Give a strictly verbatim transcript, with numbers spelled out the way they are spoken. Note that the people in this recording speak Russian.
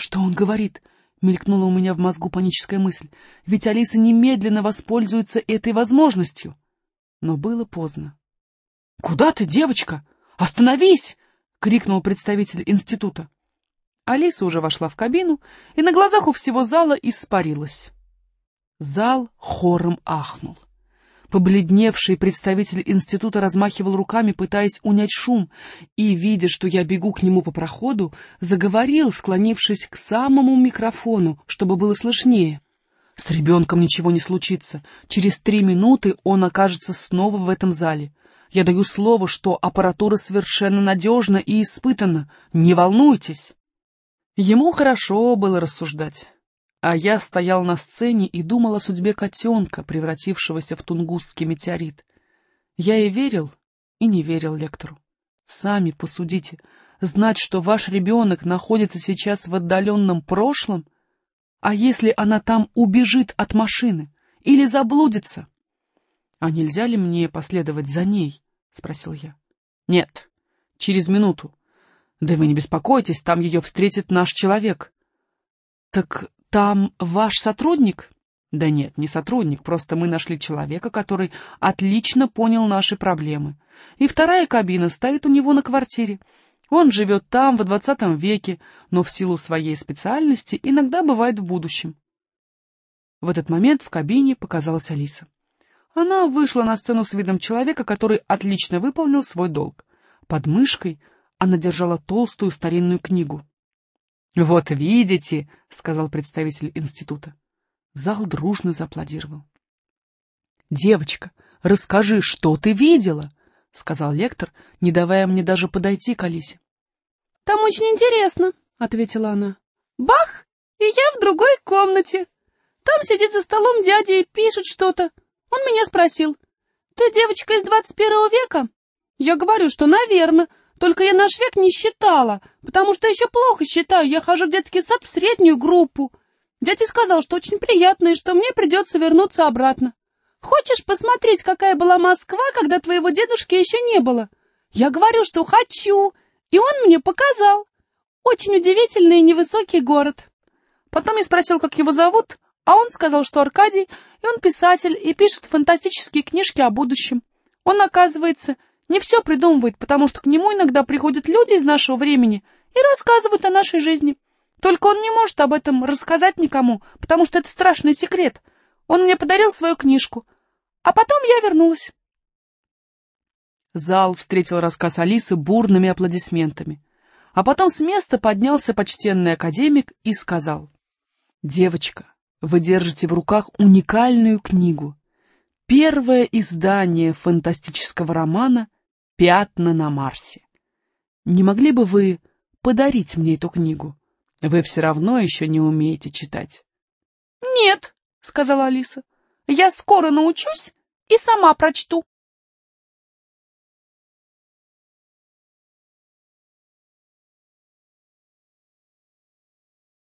Что он говорит? Мелькнула у меня в мозгу паническая мысль. Ведь Алиса немедленно воспользуется этой возможностью. Но было поздно. — Куда ты, девочка? Остановись! — крикнул представитель института. Алиса уже вошла в кабину и на глазах у всего зала испарилась. Зал хором ахнул. Побледневший представитель института размахивал руками, пытаясь унять шум, и, видя, что я бегу к нему по проходу, заговорил, склонившись к самому микрофону, чтобы было слышнее. С ребенком ничего не случится. Через три минуты он окажется снова в этом зале. Я даю слово, что аппаратура совершенно надежна и испытана. Не волнуйтесь. Ему хорошо было рассуждать. А я стоял на сцене и думал о судьбе котенка, превратившегося в тунгусский метеорит. Я и верил, и не верил лектору. Сами посудите, знать, что ваш ребенок находится сейчас в отдаленном прошлом, а если она там убежит от машины или заблудится? — А нельзя ли мне последовать за ней? — спросил я. — Нет, через минуту. Да вы не беспокойтесь, там ее встретит наш человек. — Так... Там ваш сотрудник? Да нет, не сотрудник, просто мы нашли человека, который отлично понял наши проблемы. И вторая кабина стоит у него на квартире. Он живет там в двадцатом веке, но в силу своей специальности иногда бывает в будущем. В этот момент в кабине показалась Алиса. Она вышла на сцену с видом человека, который отлично выполнил свой долг. Под мышкой она держала толстую старинную книгу. — Вот видите, — сказал представитель института. Зал дружно зааплодировал. — Девочка, расскажи, что ты видела? — сказал лектор, не давая мне даже подойти к Алисе. — Там очень интересно, — ответила она. — Бах! И я в другой комнате. Там сидит за столом дядя и пишет что-то. Он меня спросил: ты девочка из двадцать первого века? Я говорю, что, наверное. Только я наш век не считала, потому что еще плохо считаю, я хожу в детский сад в среднюю группу. Дядя сказал, что очень приятно и что мне придется вернуться обратно. Хочешь посмотреть, какая была Москва, когда твоего дедушки еще не было? Я говорю, что хочу, и он мне показал. Очень удивительный и невысокий город. Потом я спросил, как его зовут, а он сказал, что Аркадий, и он писатель, и пишет фантастические книжки о будущем. Он, оказывается, не все придумывает, потому что к нему иногда приходят люди из нашего времени и рассказывают о нашей жизни. Только он не может об этом рассказать никому, потому что это страшный секрет. Он мне подарил свою книжку, а потом я вернулась. Зал встретил рассказ Алисы бурными аплодисментами. А потом с места поднялся почтенный академик и сказал: «Девочка, вы держите в руках уникальную книгу. Первое издание фантастического романа «Пятна на Марсе». Не могли бы вы подарить мне эту книгу? Вы все равно еще не умеете читать». «Нет», — сказала Алиса, — «я скоро научусь и сама прочту».